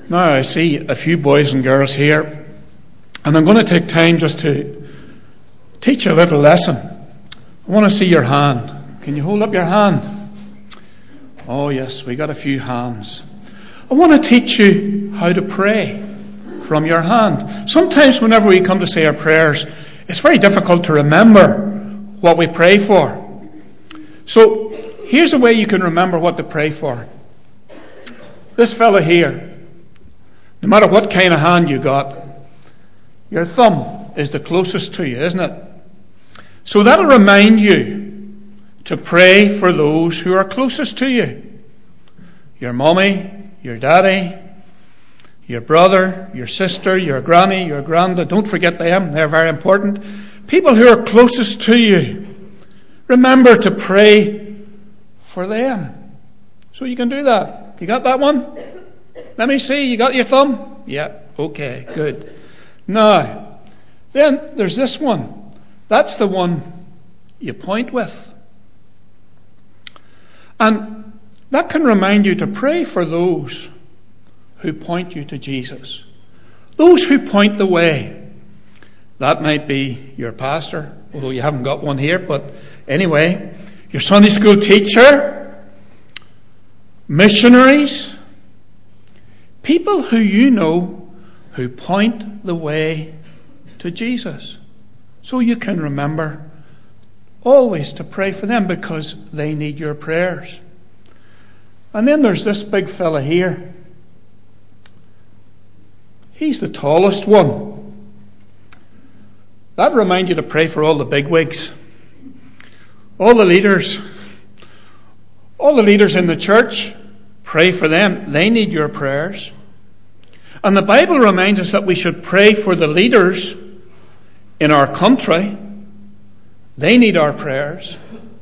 Now I see a few boys and girls here, and I'm going to take time just to teach you a little lesson. I want to see your hand. Can you hold up your hand? Oh yes, we got a few hands. I want to teach you how to pray from your hand. Sometimes whenever we come to say our prayers, it's very difficult to remember what we pray for. So here's a way you can remember what to pray for. This fella here, no matter what kind of hand you got, your thumb is the closest to you, isn't it? So that'll remind you to pray for those who are closest to you. Your mommy, your daddy, your brother, your sister, your granny, your granda. Don't forget them. They're very important. People who are closest to you. Remember to pray for them. So you can do that. You got that one? Let me see. You got your thumb? Yeah. Okay. Good. Now, then there's this one. That's the one you point with. And that can remind you to pray for those who point you to Jesus. Those who point the way. That might be your pastor, although you haven't got one here, but anyway, your Sunday school teacher, missionaries, people who you know who point the way to Jesus. So you can remember always to pray for them because they need your prayers. And then there's this big fella here. He's the tallest one. That reminds you to pray for all the bigwigs, all the leaders in the church. Pray for them. They need your prayers. And the Bible reminds us that we should pray for the leaders in our country. They need our prayers.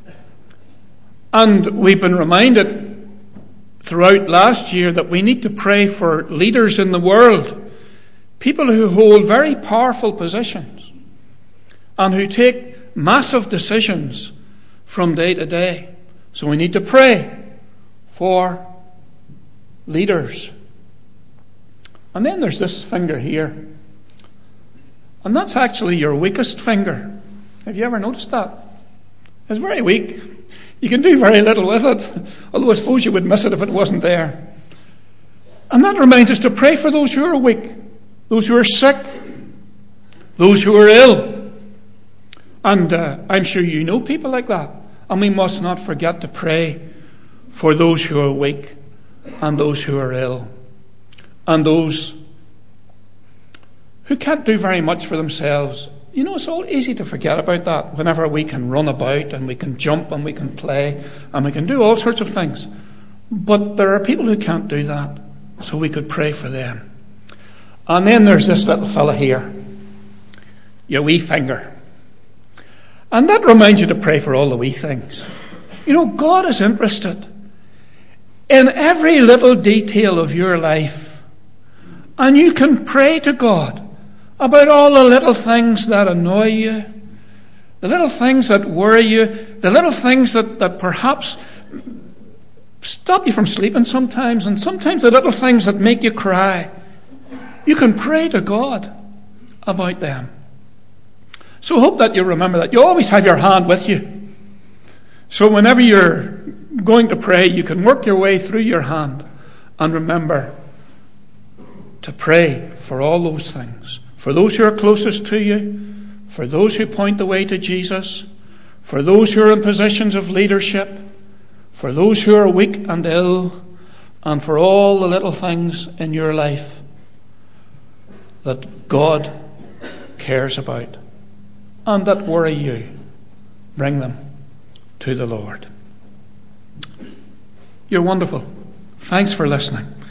And we've been reminded throughout last year that we need to pray for leaders in the world, people who hold very powerful positions and who take massive decisions from day to day. So we need to pray for leaders. And then there's this finger here. And that's actually your weakest finger. Have you ever noticed that? It's very weak. You can do very little with it, although I suppose you would miss it if it wasn't there. And that reminds us to pray for those who are weak, those who are sick, those who are ill. And I'm sure you know people like that. And we must not forget to pray for those who are weak and those who are ill and those who can't do very much for themselves. You know, it's all easy to forget about that whenever we can run about and we can jump and we can play and we can do all sorts of things. But there are people who can't do that, so we could pray for them. And then there's this little fella here, your wee finger. And that reminds you to pray for all the wee things. You know, God is interested in every little detail of your life. And you can pray to God about all the little things that annoy you, the little things that worry you, the little things that perhaps stop you from sleeping sometimes, and sometimes the little things that make you cry. You can pray to God about them. So I hope that you remember that. You always have your hand with you. So whenever you're going to pray, you can work your way through your hand and remember to pray for all those things. For those who are closest to you, for those who point the way to Jesus, for those who are in positions of leadership, for those who are weak and ill, and for all the little things in your life that God cares about and that worry you. Bring them to the Lord. You're wonderful. Thanks for listening.